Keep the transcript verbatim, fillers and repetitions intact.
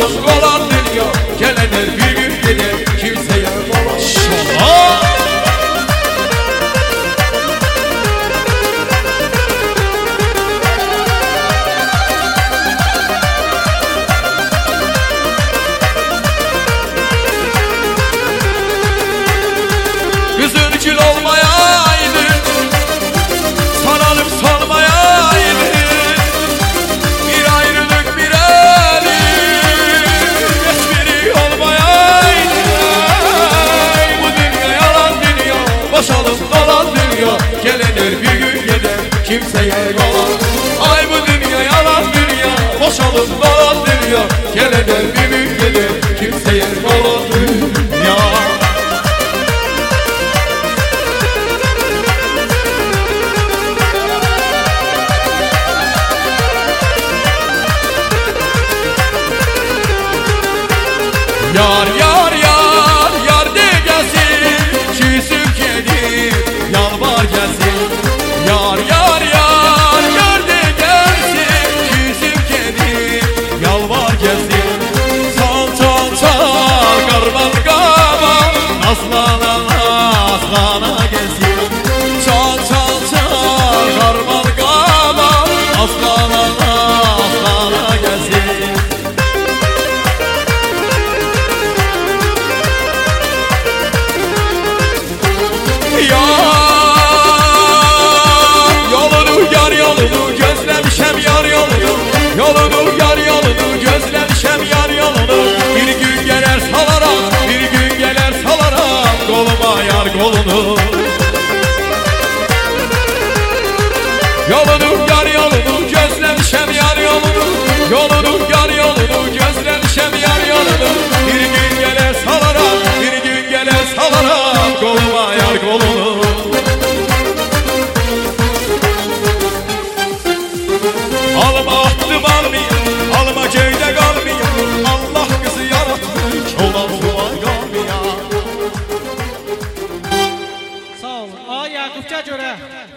Boşalıp kalan dünya, gelenler bir gün gider, kimseye maşallah. Kızın kül olmayaydı, sarılıp solmayaydı, bir ayrılık bir eli, hiçbiri olmayaydı. Bu dünya yalan dünya, boşalıp kalan dünya, gelenir bir gün gider, kimseye yalan. Ay bu dünya yalan dünya, boşalıp kalan dünya, gelenir bir gün gider, kimseye yalan dünya. Yar yar yar yar de gelsin, küsüm kedi yalvar gelsin. Yar yar yar yar de gelsin, küsüm kedi yalvar gelsin. Çal çal çal karman kaba, aslana aslana gelsin. Çal çal çal karman kaba, aslana aslana gelsin. Gözlemişem yar yolunu, yolunu yar yolunu, gözlemişem yar yolunu. Bir gün gelir salaram, bir gün gelir salaram, koluma yar kolunu. Yolunu yar yolunu, gözlemişem yar yolunu, yolunu yar yolunu, gözlemişem yar yolunu. Bir gün gelir salaram, bir gün gelir salaram, koluma yar kolunu. Alma ahtım almayayım, alma köyde kalmayayım. Allah kızı yaratmış, olan sular kalmayayım. Sağ olun. Aa Yakupça göre.